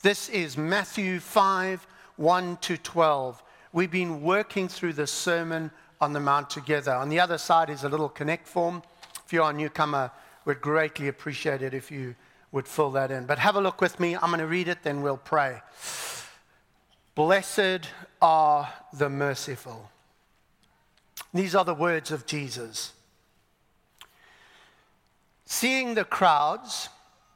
This is Matthew 5, 1 to 12. We've been working through the Sermon on the Mount together. On the other side is a little connect form. If you're a newcomer, we'd greatly appreciate it if you would fill that in. But have a look with me. I'm going to read it, then we'll pray. Blessed are the merciful. These are the words of Jesus. Seeing the crowds,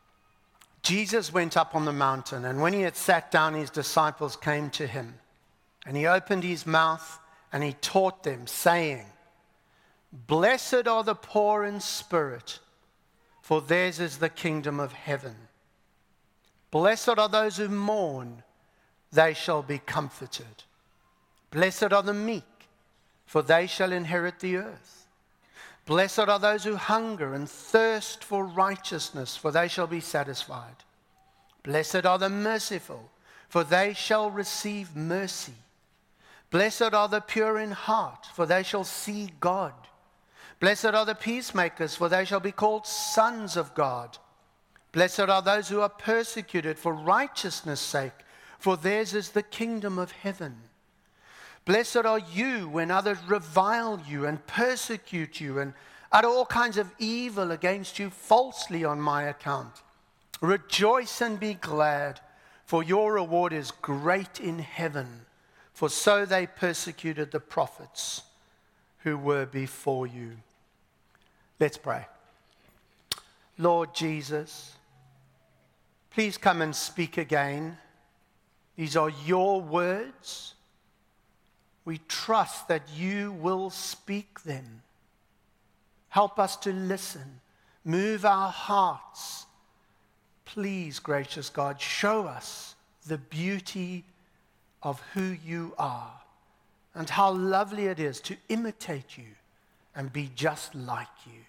Jesus went up on the mountain, and when he had sat down, his disciples came to him. And he opened his mouth, and he taught them, saying, Blessed are the poor in spirit, for theirs is the kingdom of heaven. Blessed are those who mourn, they shall be comforted. Blessed are the meek, for they shall inherit the earth. Blessed are those who hunger and thirst for righteousness, for they shall be satisfied. Blessed are the merciful, for they shall receive mercy. Blessed are the pure in heart, for they shall see God. Blessed are the peacemakers, for they shall be called sons of God. Blessed are those who are persecuted for righteousness' sake, for theirs is the kingdom of heaven. Blessed are you when others revile you and persecute you and utter all kinds of evil against you falsely on my account. Rejoice and be glad, for your reward is great in heaven, for so they persecuted the prophets who were before you. Let's pray. Lord Jesus, please come and speak again. These are your words. We trust that you will speak them. Help us to listen. Move our hearts. Please, gracious God, show us the beauty of who you are and how lovely it is to imitate you and be just like you.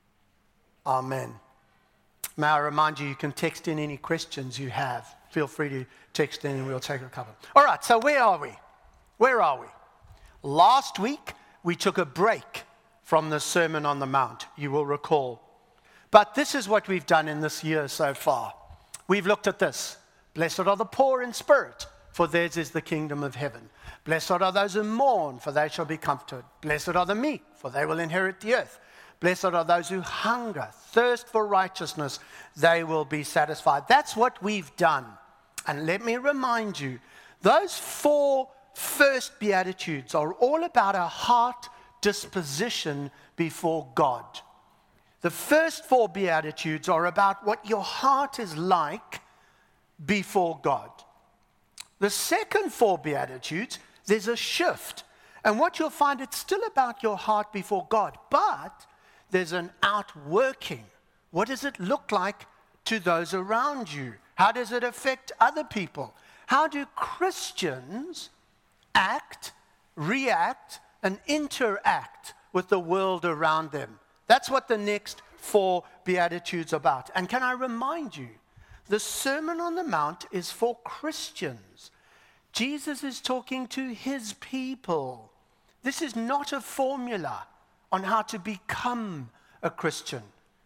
Amen. May I remind you, you can text in any questions you have. Feel free to text in and we'll take a couple. All right, so where are we? Where are we? Last week, we took a break from the Sermon on the Mount, you will recall. But this is what we've done in this year so far. We've looked at this. Blessed are the poor in spirit, for theirs is the kingdom of heaven. Blessed are those who mourn, for they shall be comforted. Blessed are the meek, for they will inherit the earth. Blessed are those who hunger, thirst for righteousness, they will be satisfied. That's what we've done. And let me remind you, those four first Beatitudes are all about a heart disposition before God. The first four Beatitudes are about what your heart is like before God. The second four Beatitudes, there's a shift. And what you'll find, it's still about your heart before God, but there's an outworking. What does it look like to those around you? How does it affect other people? How do Christians act, react, and interact with the world around them? That's what the next four Beatitudes are about. And can I remind you, the Sermon on the Mount is for Christians. Jesus is talking to his people. This is not a formula on how to become a Christian.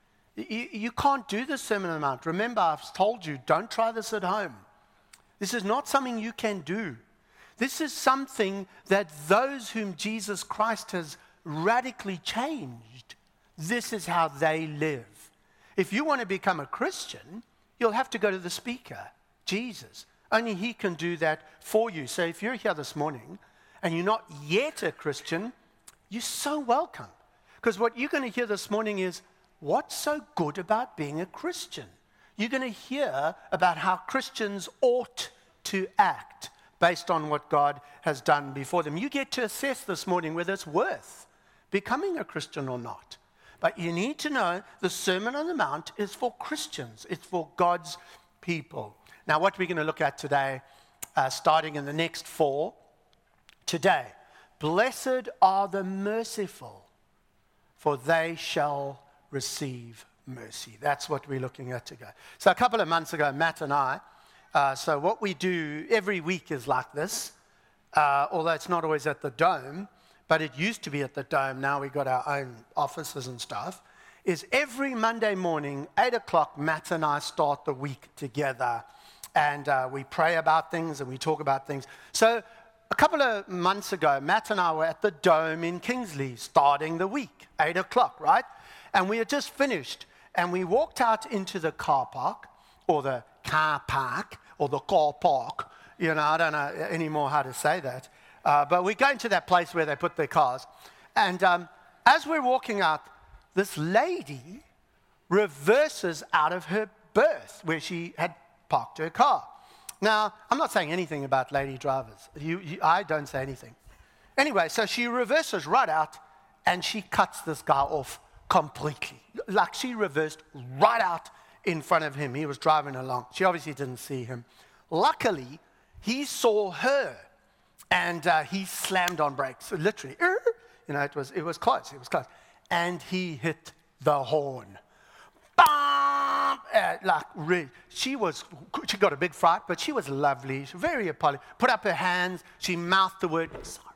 You can't do the Sermon on the Mount. Remember, I've told you, don't try this at home. This is not something you can do. This is something that those whom Jesus Christ has radically changed, this is how they live. If you want to become a Christian, you'll have to go to the speaker, Jesus. Only he can do that for you. So if you're here this morning and you're not yet a Christian, you're so welcome. Because what you're going to hear this morning is, what's so good about being a Christian? You're going to hear about how Christians ought to act based on what God has done before them. You get to assess this morning whether it's worth becoming a Christian or not. But you need to know the Sermon on the Mount is for Christians. It's for God's people. Now, what we're going to look at today, starting in the next four, today, blessed are the merciful, for they shall receive mercy. That's what we're looking at today. So a couple of months ago, Matt and I, so what we do every week is like this, although it's not always at the Dome, but it used to be at the Dome. Now we've got our own offices and stuff, is every Monday morning, 8 o'clock, Matt and I start the week together and we pray about things and we talk about things. So a couple of months ago, Matt and I were at the Dome in Kingsley starting the week, 8 o'clock, right? And we had just finished, and we walked out into the car park, or the car park, or the car park. You know, I don't know anymore how to say that. But we go into that place where they put their cars. And as we're walking out, this lady reverses out of her berth where she had parked her car. Now, I'm not saying anything about lady drivers. I don't say anything. Anyway, so she reverses right out, and she cuts this guy off completely. Like she reversed right out in front of him. He was driving along. She obviously didn't see him. Luckily, he saw her, and he slammed on brakes. Literally, you know, it was close. It was close. And he hit the horn. She got a big fright, but she was lovely. She was very apologetic. Put up her hands. She mouthed the word,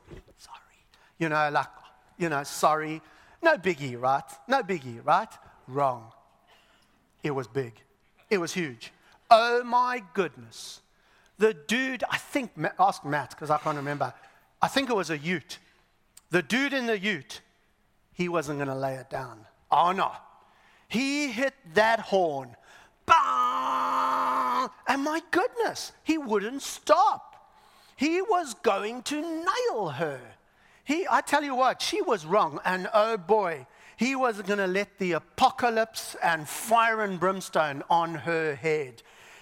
sorry. Sorry. No biggie, right? No biggie, right? Wrong. It was big. It was huge. Oh, my goodness. The dude, I think, ask Matt, because I can't remember. I think it was a ute. The dude in the ute, he wasn't going to lay it down. Oh, no. He hit that horn. Bang! And my goodness, he wouldn't stop. He was going to nail her. I tell you what, she was wrong. And oh boy, he was going to let the apocalypse and fire and brimstone on her head.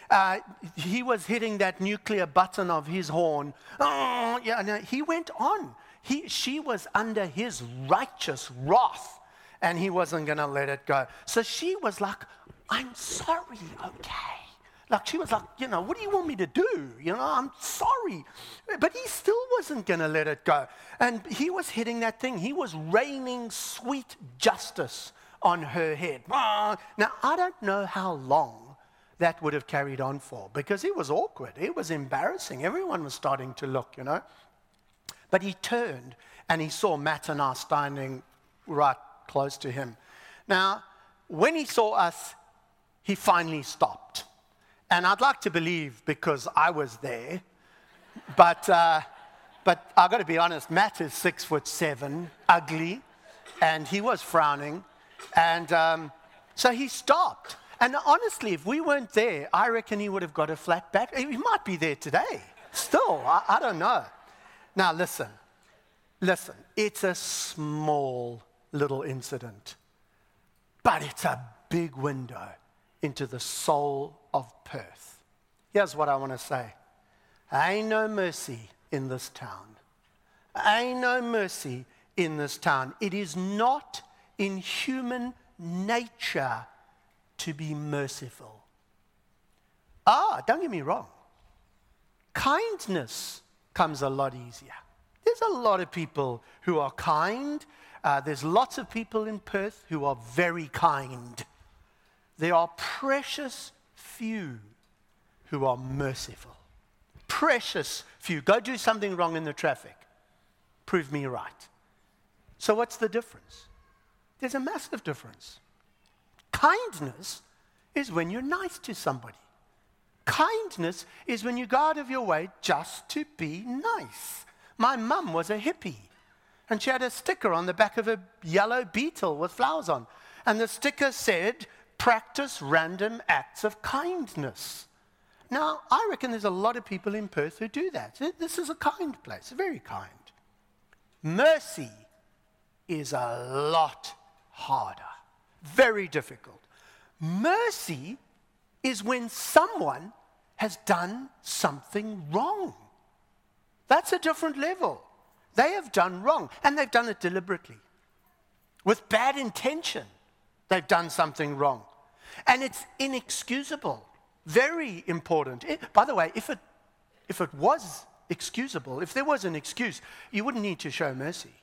He was hitting that nuclear button of his horn. Oh, yeah, no, he went on. She was under his righteous wrath, and he wasn't going to let it go. So she was like, I'm sorry, okay. Like she was like, what do you want me to do? I'm sorry. But he still wasn't going to let it go. And he was hitting that thing. He was raining sweet justice on her head. Now, I don't know how long that would have carried on for, because it was awkward. It was embarrassing. Everyone was starting to look, But he turned and he saw Matt and I standing right close to him. Now, when he saw us, he finally stopped. And I'd like to believe because I was there, but I've got to be honest, Matt is 6'7", ugly, and he was frowning. And so he stopped. And honestly, if we weren't there, I reckon he would have got a flat back. He might be there today. Still, I don't know. Now, listen, it's a small little incident, but it's a big window into the soul of Perth. Here's what I want to say. Ain't no mercy in this town. Ain't no mercy in this town. It is not in human nature to be merciful. Don't get me wrong. Kindness comes a lot easier. There's a lot of people who are kind. There's lots of people in Perth who are very kind. There are precious few who are merciful. Precious few. Go do something wrong in the traffic. Prove me right. So what's the difference? There's a massive difference. Kindness is when you're nice to somebody. Kindness is when you go out of your way just to be nice. My mum was a hippie, and she had a sticker on the back of a yellow beetle with flowers on. And the sticker said, practice random acts of kindness. Now, I reckon there's a lot of people in Perth who do that. This is a kind place, very kind. Mercy is a lot harder, very difficult. Mercy is when someone has done something wrong. That's a different level. They have done wrong, and they've done it deliberately. With bad intention, they've done something wrong. And it's inexcusable, very important. By the way, if it was excusable, if there was an excuse, you wouldn't need to show mercy.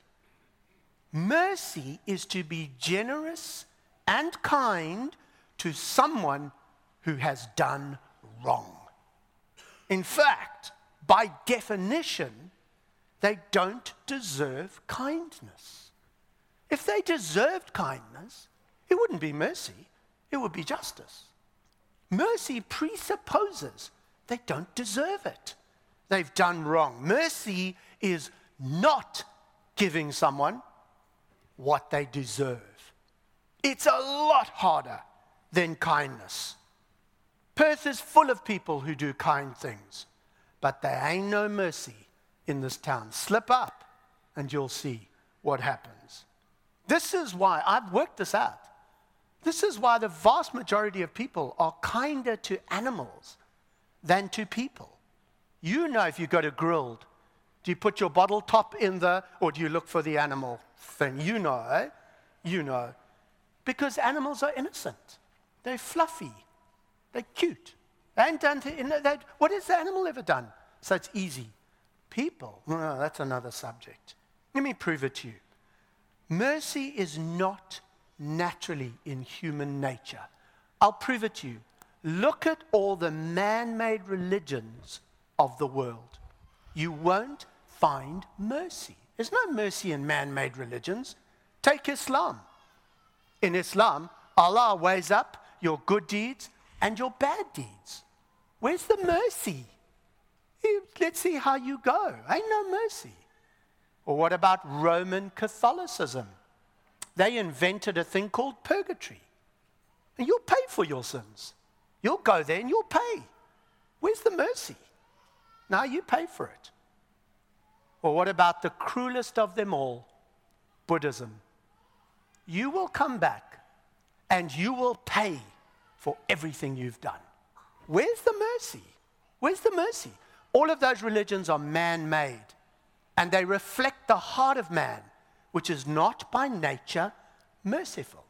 Mercy is to be generous and kind to someone who has done wrong. In fact, by definition, they don't deserve kindness. If they deserved kindness, it wouldn't be mercy, it would be justice. Mercy presupposes they don't deserve it. They've done wrong. Mercy is not giving someone what they deserve. It's a lot harder than kindness. Perth is full of people who do kind things, but there ain't no mercy in this town. Slip up and you'll see what happens. This is why, I've worked this out. This is why the vast majority of people are kinder to animals than to people. You know, if you go to Grilled, do you put your bottle top in or do you look for the animal thing? You know, eh? You know. Because animals are innocent. They're fluffy. They're cute. They ain't done what has the animal ever done? So it's easy. People, no, that's another subject. Let me prove it to you. Mercy is not naturally in human nature. I'll prove it to you. Look at all the man-made religions of the world. You won't find mercy. There's no mercy in man-made religions. Take Islam. In Islam, Allah weighs up your good deeds and your bad deeds. Where's the mercy? Let's see how you go. Ain't no mercy. Or what about Roman Catholicism? They invented a thing called purgatory. And you'll pay for your sins. You'll go there and you'll pay. Where's the mercy? Now you pay for it. Or what about the cruelest of them all, Buddhism? You will come back and you will pay for everything you've done. Where's the mercy? Where's the mercy? All of those religions are man-made, and they reflect the heart of man, which is not by nature merciful.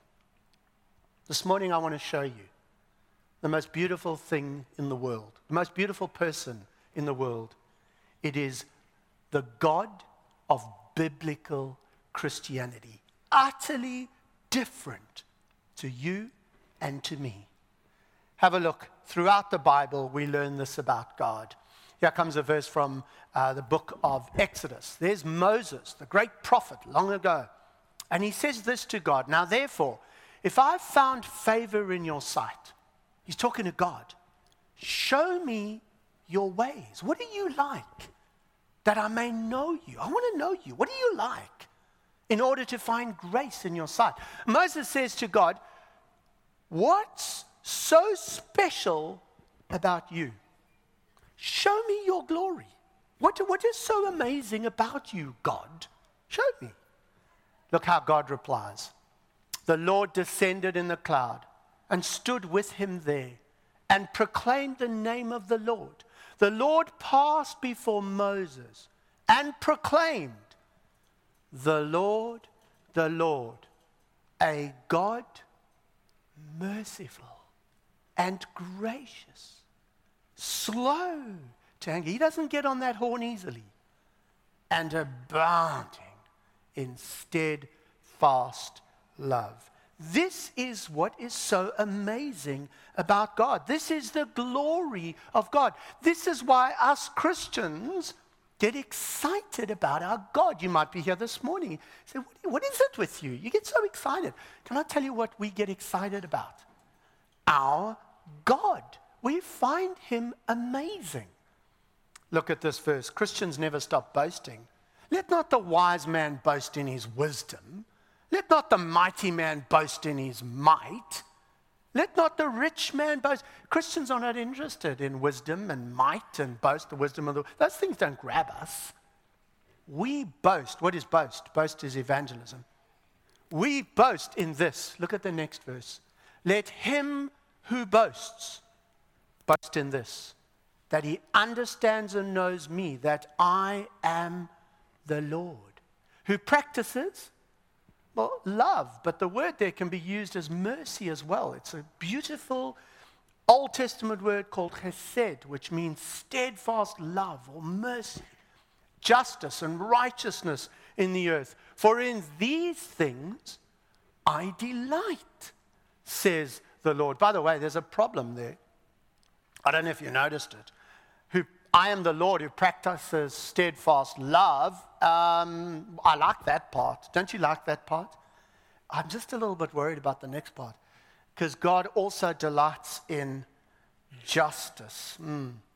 This morning I want to show you the most beautiful thing in the world, the most beautiful person in the world. It is the God of biblical Christianity, utterly different to you and to me. Have a look. Throughout the Bible, we learn this about God. Here comes a verse from the book of Exodus. There's Moses, the great prophet, long ago. And he says this to God, "Now therefore, if I've found favor in your sight," he's talking to God, "show me your ways. What do you like? That I may know you." I want to know you. What do you like? In order to find grace in your sight. Moses says to God, "What's so special about you? Show me your glory. What is so amazing about you, God? Show me." Look how God replies. "The Lord descended in the cloud and stood with him there and proclaimed the name of the Lord. The Lord passed before Moses and proclaimed, 'The Lord, a God merciful and gracious, slow to anger." He doesn't get on that horn easily. "And abounding in steadfast love." This is what is so amazing about God. This is the glory of God. This is why us Christians get excited about our God. You might be here this morning. Say, what is it with you? You get so excited. Can I tell you what we get excited about? Our God. We find him amazing. Look at this verse. Christians never stop boasting. "Let not the wise man boast in his wisdom. Let not the mighty man boast in his might. Let not the rich man boast." Christians are not interested in wisdom and might and boast, the wisdom of the world. Those things don't grab us. We boast. What is boast? Boast is evangelism. We boast in this. Look at the next verse. "Let him who boasts boast in this, that he understands and knows me, that I am the Lord, who practices," well, love, but the word there can be used as mercy as well. It's a beautiful Old Testament word called chesed, which means steadfast love or mercy, justice and righteousness in the earth. "For in these things I delight, says the Lord." By the way, there's a problem there. I don't know if you noticed it. "I am the Lord who practices steadfast love." I like that part. Don't you like that part? I'm just a little bit worried about the next part. Because God also delights in justice.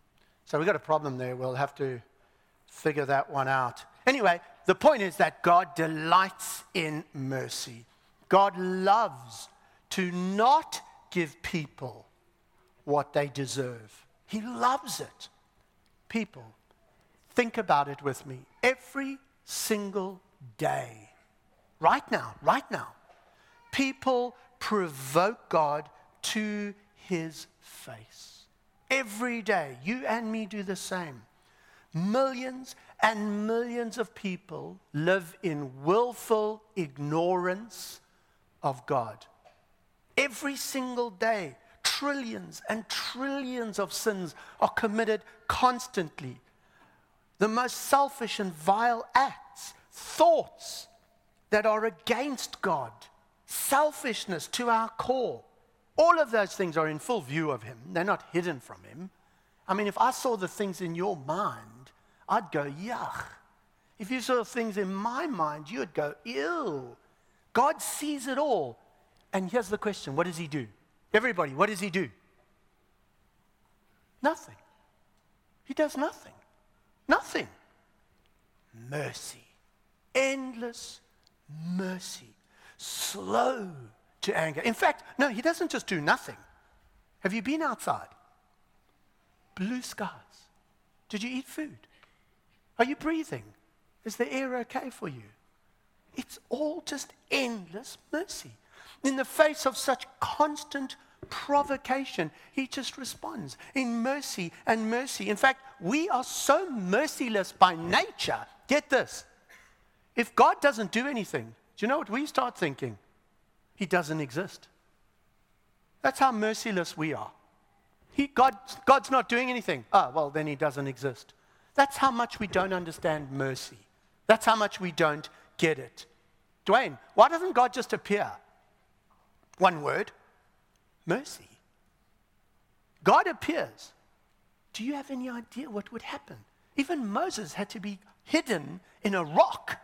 So we've got a problem there. We'll have to figure that one out. Anyway, the point is that God delights in mercy. God loves to not give people what they deserve. He loves it. People, think about it with me. Every single day, right now, people provoke God to his face. Every day, you and me do the same. Millions and millions of people live in willful ignorance of God. Every single day, trillions and trillions of sins are committed constantly. The most selfish and vile acts, thoughts that are against God, selfishness to our core. All of those things are in full view of him. They're not hidden from him. I mean, if I saw the things in your mind, I'd go, yuck. If you saw things in my mind, you'd go, ew. God sees it all. And here's the question, what does he do? Everybody, what does he do? Nothing. He does nothing. Nothing. Mercy. Endless mercy. Slow to anger. In fact, no, he doesn't just do nothing. Have you been outside? Blue skies. Did you eat food? Are you breathing? Is the air okay for you? It's all just endless mercy. In the face of such constant provocation, he just responds in mercy and mercy. In fact, we are so merciless by nature. Get this. If God doesn't do anything, do you know what we start thinking? He doesn't exist. That's how merciless we are. God's not doing anything. Ah, well, then he doesn't exist. That's how much we don't understand mercy. That's how much we don't get it. Dwayne, why doesn't God just appear? One word, mercy. God appears. Do you have any idea what would happen? Even Moses had to be hidden in a rock.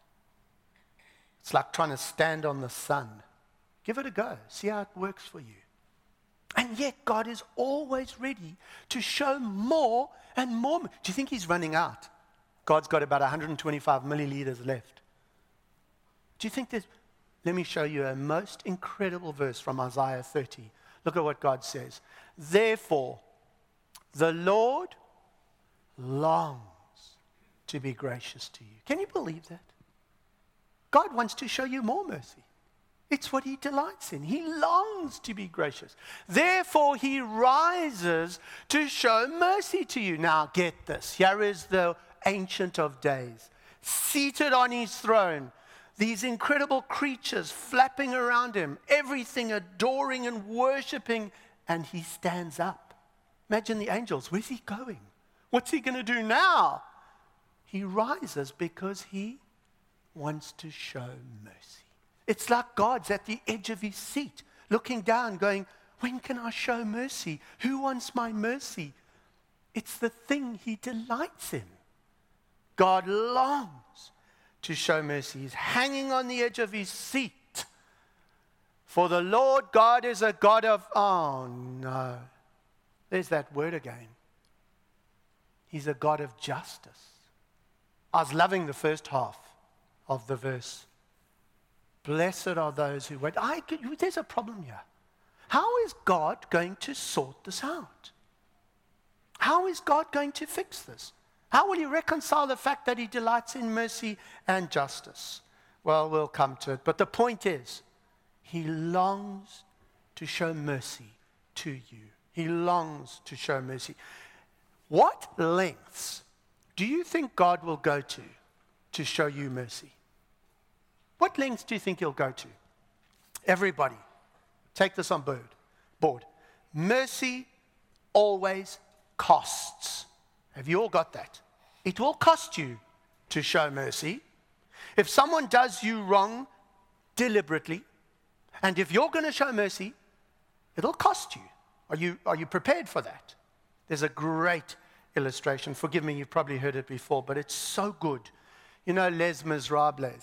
It's like trying to stand on the sun. Give it a go. See how it works for you. And yet God is always ready to show more and more. Do you think he's running out? God's got about 125 milliliters left. Do you think there's... Let me show you a most incredible verse from Isaiah 30. Look at what God says. Therefore, the Lord longs to be gracious to you. Can you believe that? God wants to show you more mercy. It's what he delights in. He longs to be gracious. Therefore, he rises to show mercy to you. Now, get this. Here is the Ancient of Days, seated on his throne. These incredible creatures flapping around him, everything adoring and worshiping, and he stands up. Imagine the angels. Where's he going? What's he going to do now? He rises because he wants to show mercy. It's like God's at the edge of his seat, looking down, going, when can I show mercy? Who wants my mercy? It's the thing he delights in. God longs to show mercy. He's hanging on the edge of his seat. For the Lord God is a God of, oh no, there's that word again. He's a God of justice. I was loving the first half of the verse. Blessed are those who wait. There's a problem here. How is God going to sort this out? How is God going to fix this? How will he reconcile the fact that he delights in mercy and justice? Well, we'll come to it. But the point is, he longs to show mercy to you. He longs to show mercy. What lengths do you think God will go to show you mercy? What lengths do you think he'll go to? Everybody, take this on board. Mercy always costs. Have you all got that? It will cost you to show mercy. If someone does you wrong deliberately, and if you're going to show mercy, it'll cost you. Are you prepared for that? There's a great illustration. Forgive me, you've probably heard it before, but it's so good. You know Les Miserables.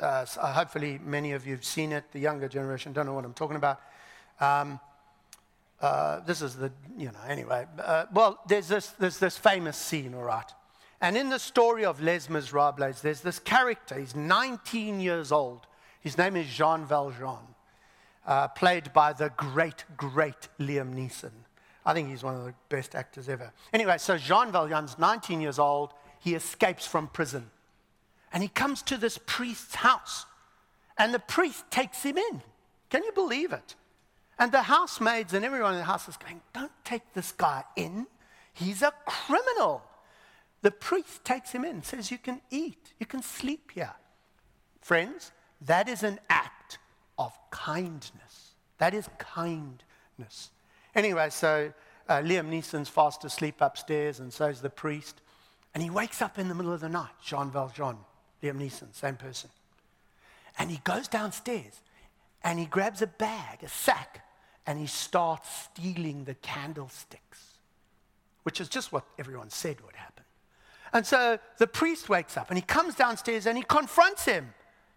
Hopefully many of you have seen it. The younger generation don't know what I'm talking about. This is the, anyway. Well, there's this famous scene, all right? And in the story of Les Miserables, there's this character. He's 19 years old. His name is Jean Valjean, played by the great, great Liam Neeson. I think he's one of the best actors ever. Anyway, so Jean Valjean's 19 years old. He escapes from prison. And he comes to this priest's house. And the priest takes him in. Can you believe it? And the housemaids and everyone in the house is going, don't take this guy in. He's a criminal. The priest takes him in, says, you can eat, you can sleep here. Friends, that is an act of kindness. That is kindness. Anyway, so Liam Neeson's fast asleep upstairs, and so is the priest. And he wakes up in the middle of the night, Jean Valjean, Liam Neeson, same person. And he goes downstairs, and he grabs a bag, a sack, and he starts stealing the candlesticks, which is just what everyone said would happen. And so the priest wakes up, and he comes downstairs, and he confronts him.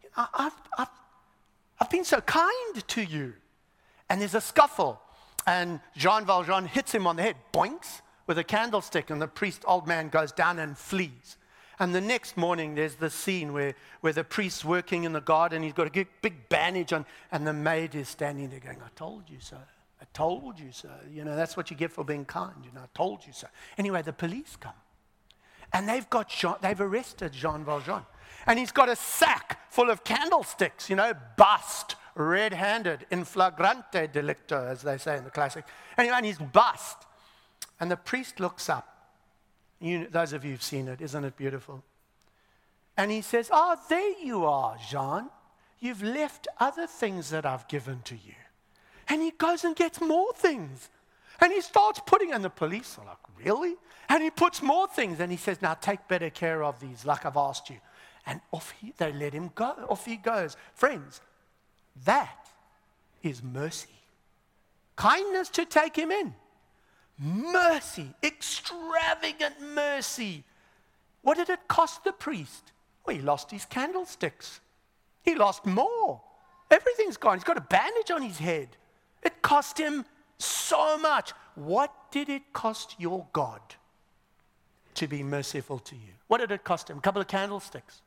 I've been so kind to you. And there's a scuffle, and Jean Valjean hits him on the head, boinks, with a candlestick, and the priest, old man, goes down and flees. And the next morning, there's this scene where the priest's working in the garden. He's got a big bandage on, and the maid is standing there going, I told you so. I told you so. That's what you get for being kind. I told you so. Anyway, the police come. And they've arrested Jean Valjean. And he's got a sack full of candlesticks, bust, red-handed, in flagrante delicto, as they say in the classic. Anyway, and he's bust. And the priest looks up. Those of you who've seen it, isn't it beautiful? And he says, there you are, Jean. You've left other things that I've given to you. And he goes and gets more things. And he starts putting, and the police are like, really? And he puts more things, and he says, now take better care of these, like I've asked you. And they let him go. Off he goes. Friends, that is mercy. Kindness to take him in. Mercy, extravagant mercy. What did it cost the priest? Well, he lost his candlesticks. He lost more. Everything's gone. He's got a bandage on his head. It cost him so much. What did it cost your God to be merciful to you? What did it cost him? A couple of candlesticks.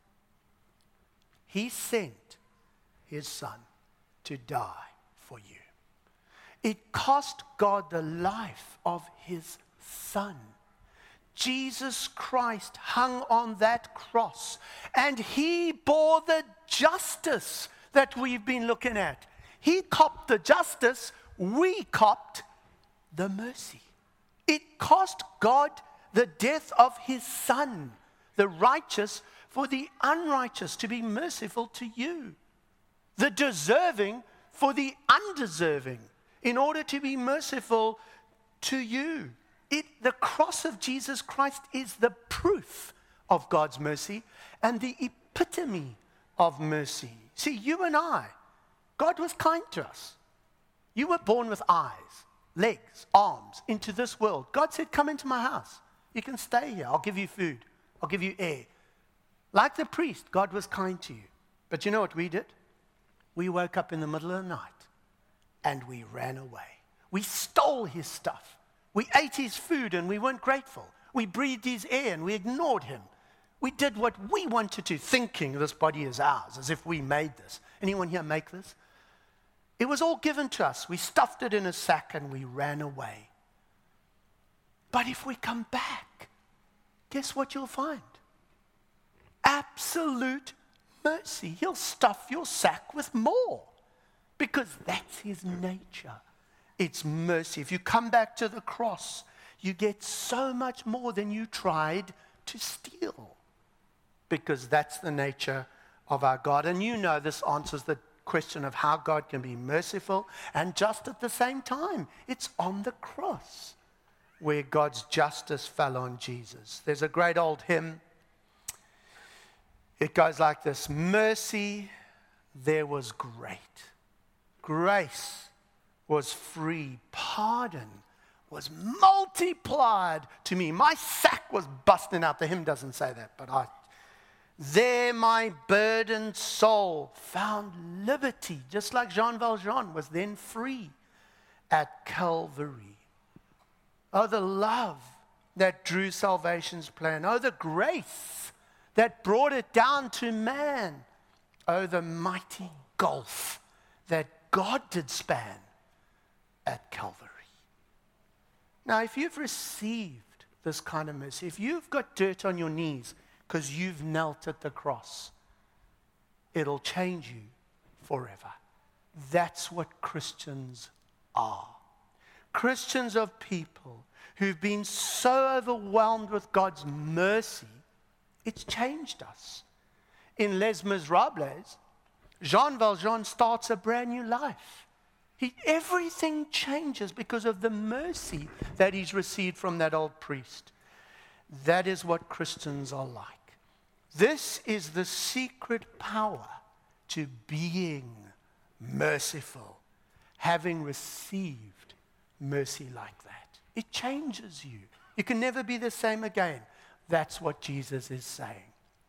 He sent his son to die for you. It cost God the life of his son. Jesus Christ hung on that cross, and he bore the justice that we've been looking at. He copped the justice, we copped the mercy. It cost God the death of his son, the righteous for the unrighteous, to be merciful to you. The deserving for the undeserving, in order to be merciful to you. The cross of Jesus Christ is the proof of God's mercy and the epitome of mercy. See, you and I, God was kind to us. You were born with eyes, legs, arms, into this world. God said, come into my house. You can stay here. I'll give you food. I'll give you air. Like the priest, God was kind to you. But you know what we did? We woke up in the middle of the night and we ran away. We stole his stuff. We ate his food and we weren't grateful. We breathed his air and we ignored him. We did what we wanted to, thinking this body is ours, as if we made this. Anyone here make this? It was all given to us. We stuffed it in a sack and we ran away. But if we come back, guess what you'll find? Absolute mercy. He'll stuff your sack with more, because that's his nature. It's mercy. If you come back to the cross, you get so much more than you tried to steal, because that's the nature of our God. And you know this answers the question of how God can be merciful and just at the same time. It's on the cross where God's justice fell on Jesus. There's a great old hymn. It goes like this: mercy, there was great. Grace was free. Pardon was multiplied to me. My sack was busting out. The hymn doesn't say that, but there my burdened soul found liberty, just like Jean Valjean was then free. at Calvary. Oh, the love that drew salvation's plan. Oh, the grace that brought it down to man. Oh, the mighty gulf that God did span at Calvary. Now, if you've received this kind of mercy, if you've got dirt on your knees because you've knelt at the cross, it'll change you forever. That's what Christians are. Christians are people who've been so overwhelmed with God's mercy, it's changed us. In Les Miserables, Jean Valjean starts a brand new life. Everything changes because of the mercy that he's received from that old priest. That is what Christians are like. This is the secret power to being merciful, having received mercy like that. It changes you. You can never be the same again. That's what Jesus is saying.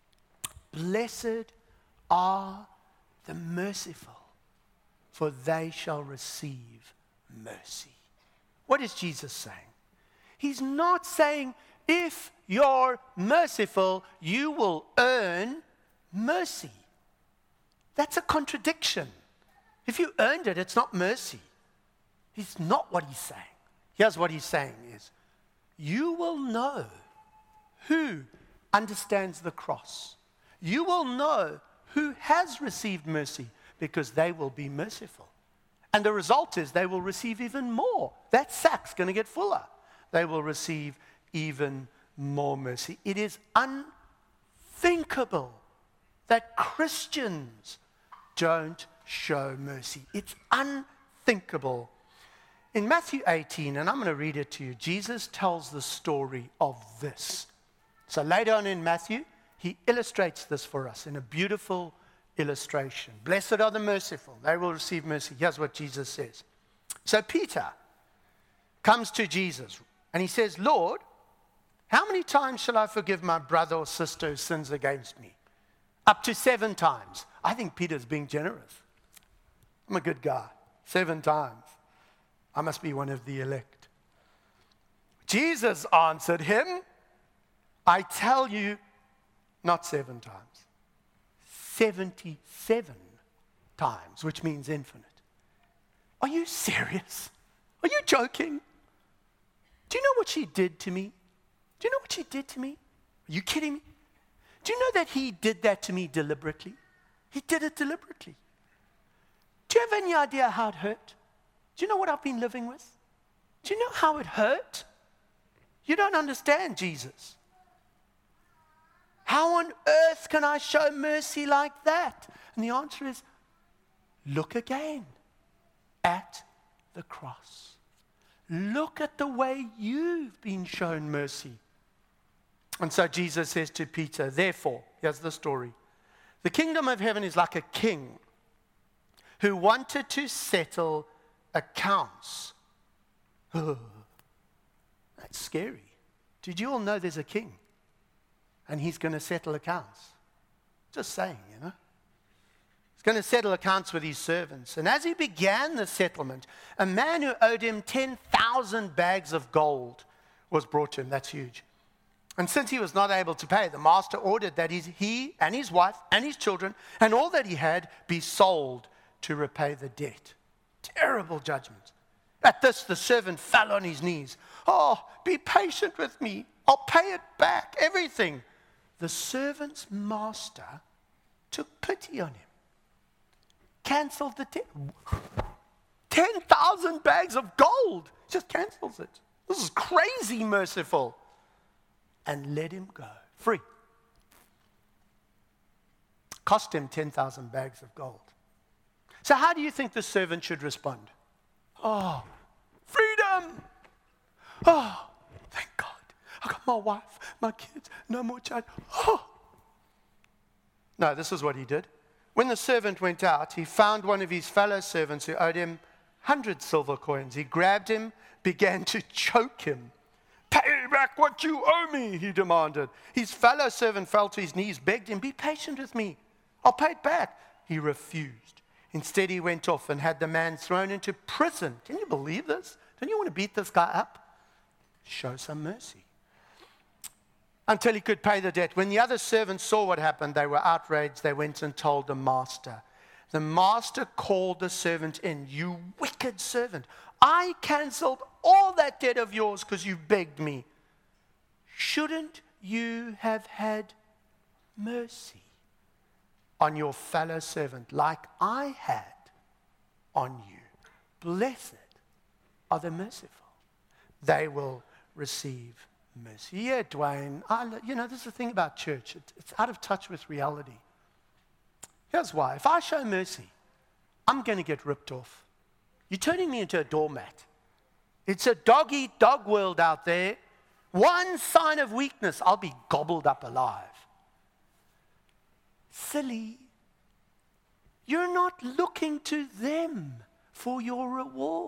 Blessed are the merciful, for they shall receive mercy. What is Jesus saying? He's not saying, if you're merciful, you will earn mercy. That's a contradiction. If you earned it, it's not mercy. It's not what he's saying. Here's what he's saying is, you will know who understands the cross. You will know who has received mercy because they will be merciful. And the result is they will receive even more. That sack's going to get fuller. They will receive even more mercy. It is unthinkable that Christians don't show mercy. It's unthinkable. In Matthew 18, and I'm going to read it to you, Jesus tells the story of this. So later on in Matthew, he illustrates this for us in a beautiful illustration. Blessed are the merciful, they will receive mercy. Here's what Jesus says. So Peter comes to Jesus and he says, Lord, how many times shall I forgive my brother or sister who sins against me? Up to 7 times. I think Peter's being generous. I'm a good guy. 7 times. I must be one of the elect. Jesus answered him, I tell you, not 7 times. 77 times, which means infinite. Are you serious? Are you joking? Do you know what she did to me? Do you know what she did to me? Are you kidding me? Do you know that he did that to me deliberately? He did it deliberately. Do you have any idea how it hurt? Do you know what I've been living with? Do you know how it hurt? You don't understand, Jesus. How on earth can I show mercy like that? And the answer is, look again at the cross. Look at the way you've been shown mercy. And so Jesus says to Peter, therefore, here's the story. The kingdom of heaven is like a king who wanted to settle accounts. Oh, that's scary. Did you all know there's a king? And he's going to settle accounts. Just saying, you know. He's going to settle accounts with his servants. And as he began the settlement, a man who owed him 10,000 bags of gold was brought to him. That's huge. And since he was not able to pay, the master ordered that he and his wife and his children and all that he had be sold to repay the debt. Terrible judgment. At this, the servant fell on his knees. Oh, be patient with me. I'll pay it back, everything. The servant's master took pity on him, canceled the debt. 10,000 bags of gold. Just cancels it. This is crazy merciful. And let him go free. Cost him 10,000 bags of gold. So how do you think the servant should respond? Oh, freedom. Oh, thank God. I got my wife, my kids, no more charge. Oh. No, this is what he did. When the servant went out, he found one of his fellow servants who owed him 100 silver coins. He grabbed him, began to choke him. Pay back what you owe me, he demanded. His fellow servant fell to his knees, begged him, be patient with me. I'll pay it back. He refused. Instead, he went off and had the man thrown into prison. Can you believe this? Don't you want to beat this guy up? Show some mercy. Until he could pay the debt. When the other servants saw what happened, they were outraged. They went and told the master. The master called the servant in. You wicked servant. I canceled all that debt of yours because you begged me. Shouldn't you have had mercy on your fellow servant like I had on you? Blessed are the merciful. They will receive mercy. Yeah, Dwayne, this is the thing about church. It's out of touch with reality. Here's why. If I show mercy, I'm going to get ripped off. You're turning me into a doormat. It's a dog-eat-dog world out there. One sign of weakness, I'll be gobbled up alive. Silly. You're not looking to them for your reward.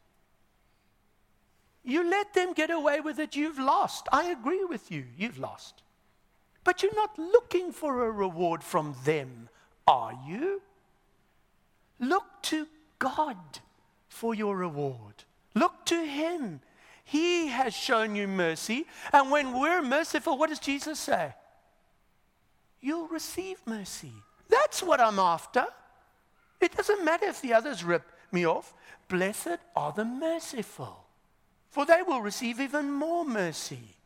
You let them get away with it, you've lost. I agree with you, you've lost. But you're not looking for a reward from them, are you? Look to God for your reward. Look to Him. He has shown you mercy. And when we're merciful, what does Jesus say? You'll receive mercy. That's what I'm after. It doesn't matter if the others rip me off. Blessed are the merciful, for they will receive even more mercy.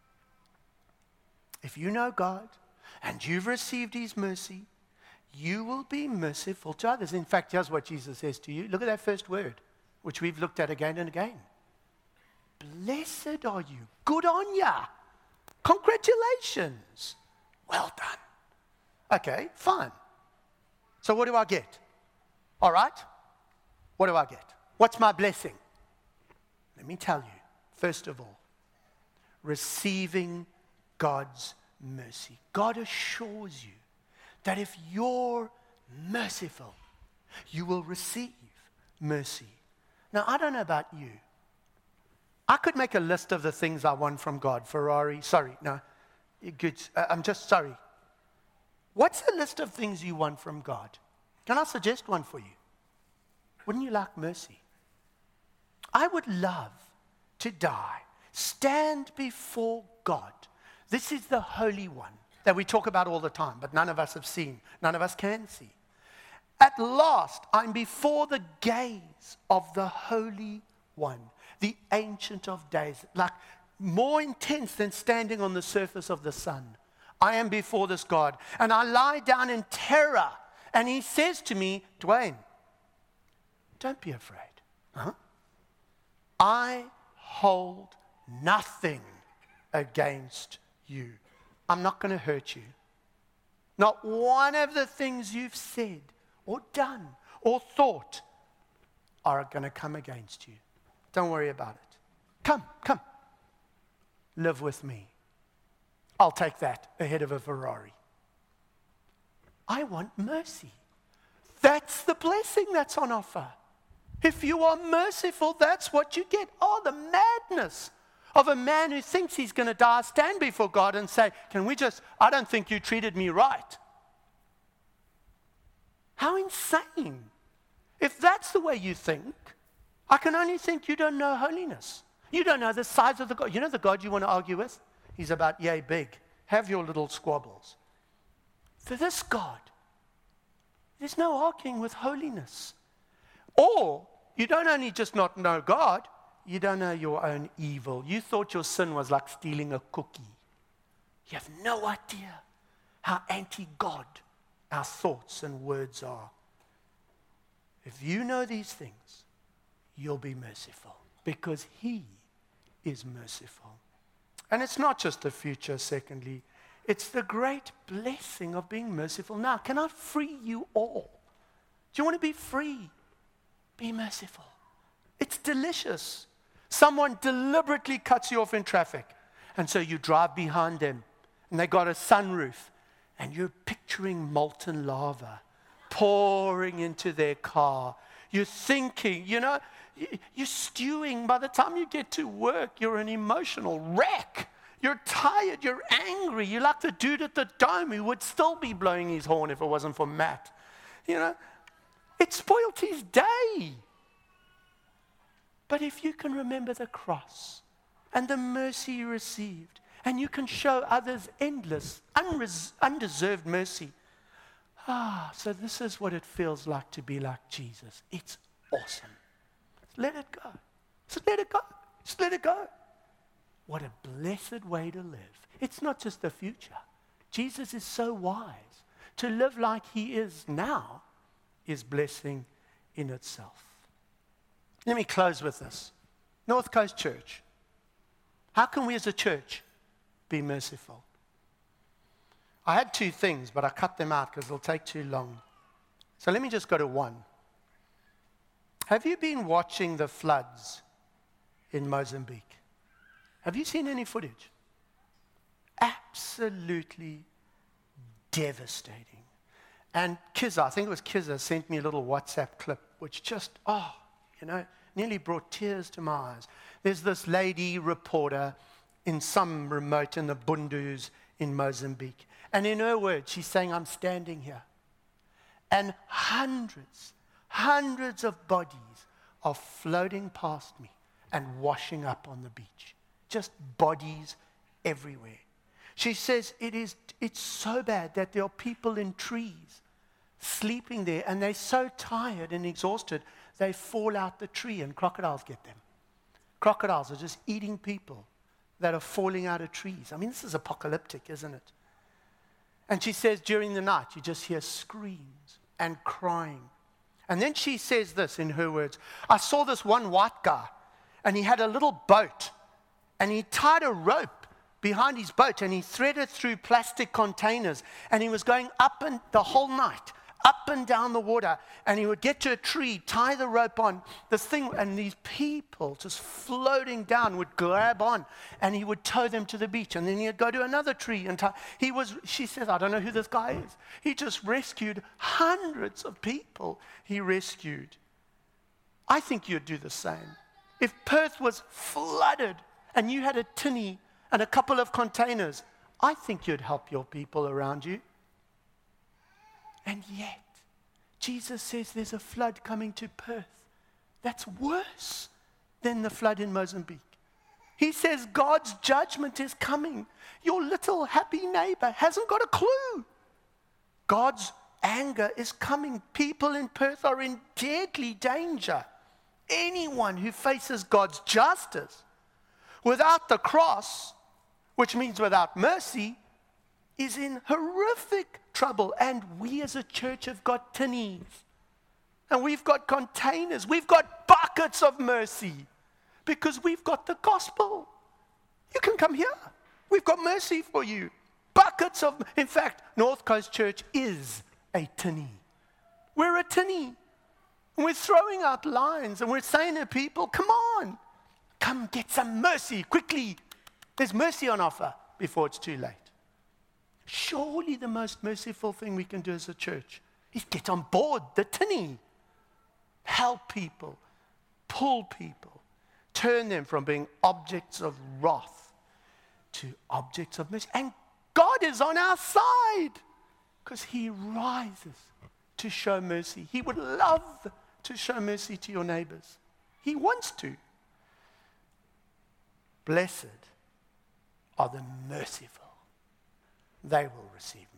If you know God and you've received His mercy, you will be merciful to others. In fact, here's what Jesus says to you. Look at that first word, which we've looked at again and again. Blessed are you. Good on ya. Congratulations. Well done. Okay, fine. So what do I get? All right. What do I get? What's my blessing? Let me tell you. First of all, receiving God's mercy. God assures you that if you're merciful, you will receive mercy. Now, I don't know about you. I could make a list of the things I want from God. I'm just sorry. What's the list of things you want from God? Can I suggest one for you? Wouldn't you like mercy? I would love to die, stand before God. This is the Holy One that we talk about all the time, but none of us have seen. None of us can see. At last, I'm before the gaze of the Holy One, the Ancient of Days, like more intense than standing on the surface of the sun. I am before this God, and I lie down in terror, and He says to me, Dwayne, don't be afraid. Huh? I hold nothing against you. I'm not going to hurt you. Not one of the things you've said or done or thought are going to come against you. Don't worry about it. Come. Live with me. I'll take that ahead of a Ferrari. I want mercy. That's the blessing that's on offer. If you are merciful, that's what you get. Oh, the madness of a man who thinks he's going to die, stand before God and say, I don't think you treated me right. How insane. If that's the way you think, I can only think you don't know holiness. You don't know the size of the God. You know the God you want to argue with? He's about yay big. Have your little squabbles. For this God, there's no arguing with holiness. Or you don't only just not know God, you don't know your own evil. You thought your sin was like stealing a cookie. You have no idea how anti-God our thoughts and words are. If you know these things, you'll be merciful because He is merciful. And it's not just the future, secondly. It's the great blessing of being merciful now. Can I free you all? Do you want to be free? Be merciful. It's delicious. Someone deliberately cuts you off in traffic, and so you drive behind them, and they got a sunroof, and you're picturing molten lava pouring into their car. You're thinking, you're stewing. By the time you get to work, you're an emotional wreck. You're tired, you're angry. You're like the dude at the Dome who would still be blowing his horn if it wasn't for Matt. It spoiled his day. But if you can remember the cross and the mercy you received, and you can show others endless, undeserved mercy. So this is what it feels like to be like Jesus. It's awesome. Let it go. Just let it go. Just let it go. What a blessed way to live. It's not just the future. Jesus is so wise. To live like he is now is blessing in itself. Let me close with this. North Coast Church. How can we as a church be merciful? I had 2 things, but I cut them out because it'll take too long. So let me just go to one. Have you been watching the floods in Mozambique? Have you seen any footage? Absolutely devastating. And Kizza, I think it was Kizza, sent me a little WhatsApp clip, which just, nearly brought tears to my eyes. There's this lady reporter in the Bundus in Mozambique. And in her words, she's saying, I'm standing here. And hundreds of bodies are floating past me and washing up on the beach. Just bodies everywhere. She says it's so bad that there are people in trees sleeping there, and they're so tired and exhausted, they fall out the tree and crocodiles get them. Crocodiles are just eating people that are falling out of trees. I mean, this is apocalyptic, isn't it? And she says during the night, you just hear screams and crying. And then she says this in her words, I saw this one white guy, and he had a little boat, and he tied a rope behind his boat, and he threaded through plastic containers, and he was going up and the whole night, up and down the water, and he would get to a tree, tie the rope on this thing, and these people just floating down would grab on, and he would tow them to the beach, and then he'd go to another tree and tie. She says, I don't know who this guy is. He just rescued hundreds of people. He rescued. I think you'd do the same. If Perth was flooded and you had a tinny and a couple of containers, I think you'd help your people around you. And yet, Jesus says there's a flood coming to Perth that's worse than the flood in Mozambique. He says God's judgment is coming. Your little happy neighbor hasn't got a clue. God's anger is coming. People in Perth are in deadly danger. Anyone who faces God's justice without the cross, which means without mercy, is in horrific trouble. And we as a church have got tinnies. And we've got containers. We've got buckets of mercy because we've got the gospel. You can come here. We've got mercy for you. Buckets of, in fact, North Coast Church is a tinny. We're a tinny. And we're throwing out lines and we're saying to people, come on, come get some mercy quickly. There's mercy on offer before it's too late. Surely the most merciful thing we can do as a church is get on board the tinny. Help people, pull people, turn them from being objects of wrath to objects of mercy. And God is on our side because he rises to show mercy. He would love to show mercy to your neighbors. He wants to. Blessed are the merciful. They will receive